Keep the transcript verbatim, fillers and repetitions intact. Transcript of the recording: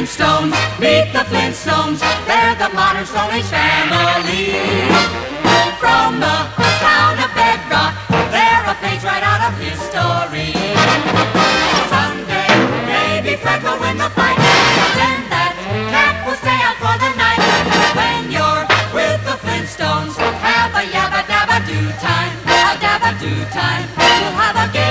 Flintstones, meet the Flintstones, they're the modern Stone Age family. From the town of Bedrock, they're a page right out of history. Someday, maybe Fred will win the fight, then that cat will stay out for the night. When you're with the Flintstones, have a yabba dabba do time, a dabba do time, we'll have a game.